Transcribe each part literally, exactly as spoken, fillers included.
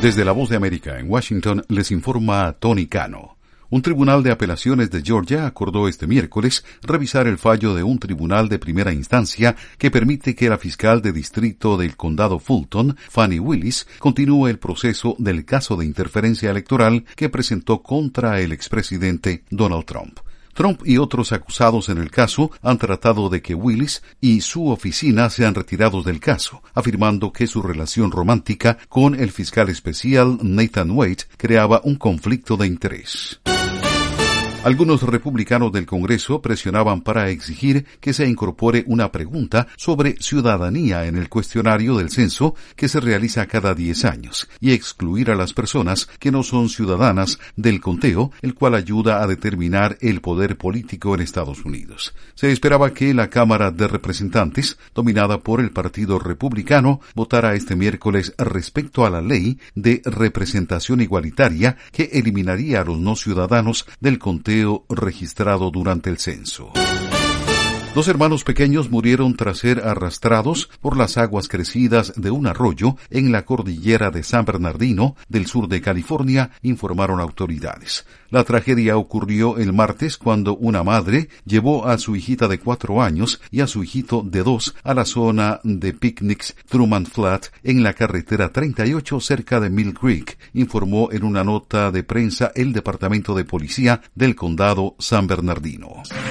Desde La Voz de América en Washington les informa Tony Cano. Un tribunal de apelaciones de Georgia acordó este miércoles revisar el fallo de un tribunal de primera instancia que permite que la fiscal de distrito del condado Fulton, Fani Willis, continúe el proceso del caso de interferencia electoral que presentó contra el expresidente Donald Trump. Trump y otros acusados en el caso han tratado de que Willis y su oficina sean retirados del caso, afirmando que su relación romántica con el fiscal especial Nathan Wade creaba un conflicto de interés. Algunos republicanos del Congreso presionaban para exigir que se incorpore una pregunta sobre ciudadanía en el cuestionario del censo que se realiza cada diez años y excluir a las personas que no son ciudadanas del conteo, el cual ayuda a determinar el poder político en Estados Unidos. Se esperaba que la Cámara de Representantes, dominada por el Partido Republicano, votara este miércoles respecto a la ley de representación igualitaria que eliminaría a los no ciudadanos del conteo registrado durante el censo. Dos hermanos pequeños murieron tras ser arrastrados por las aguas crecidas de un arroyo en la cordillera de San Bernardino, del sur de California, informaron autoridades. La tragedia ocurrió el martes cuando una madre llevó a su hijita de cuatro años y a su hijito de dos a la zona de picnics Truman Flat en la carretera treinta y ocho cerca de Mill Creek, informó en una nota de prensa el Departamento de Policía del Condado San Bernardino.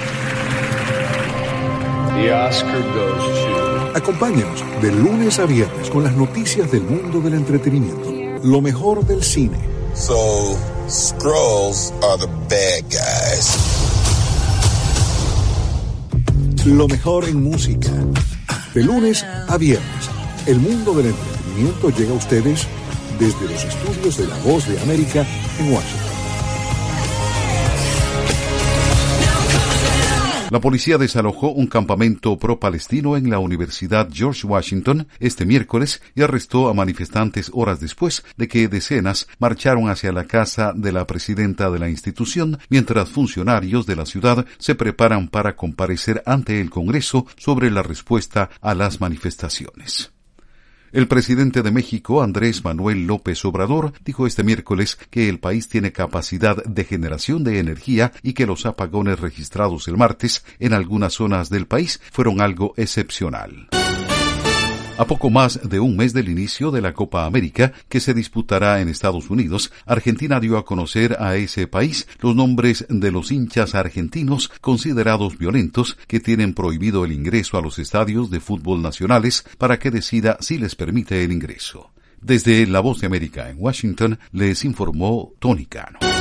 The Oscar goes to... Acompáñenos de lunes a viernes con las noticias del mundo del entretenimiento. Lo mejor del cine. So, Skrulls are the bad guys. Lo mejor en música. De lunes a viernes, el mundo del entretenimiento llega a ustedes desde los estudios de La Voz de América en Washington. La policía desalojó un campamento pro-palestino en la Universidad George Washington este miércoles y arrestó a manifestantes horas después de que decenas marcharon hacia la casa de la presidenta de la institución, mientras funcionarios de la ciudad se preparan para comparecer ante el Congreso sobre la respuesta a las manifestaciones. El presidente de México, Andrés Manuel López Obrador, dijo este miércoles que el país tiene capacidad de generación de energía y que los apagones registrados el martes en algunas zonas del país fueron algo excepcional. A poco más de un mes del inicio de la Copa América, que se disputará en Estados Unidos, Argentina dio a conocer a ese país los nombres de los hinchas argentinos considerados violentos que tienen prohibido el ingreso a los estadios de fútbol nacionales para que decida si les permite el ingreso. Desde La Voz de América en Washington, les informó Tony Cano.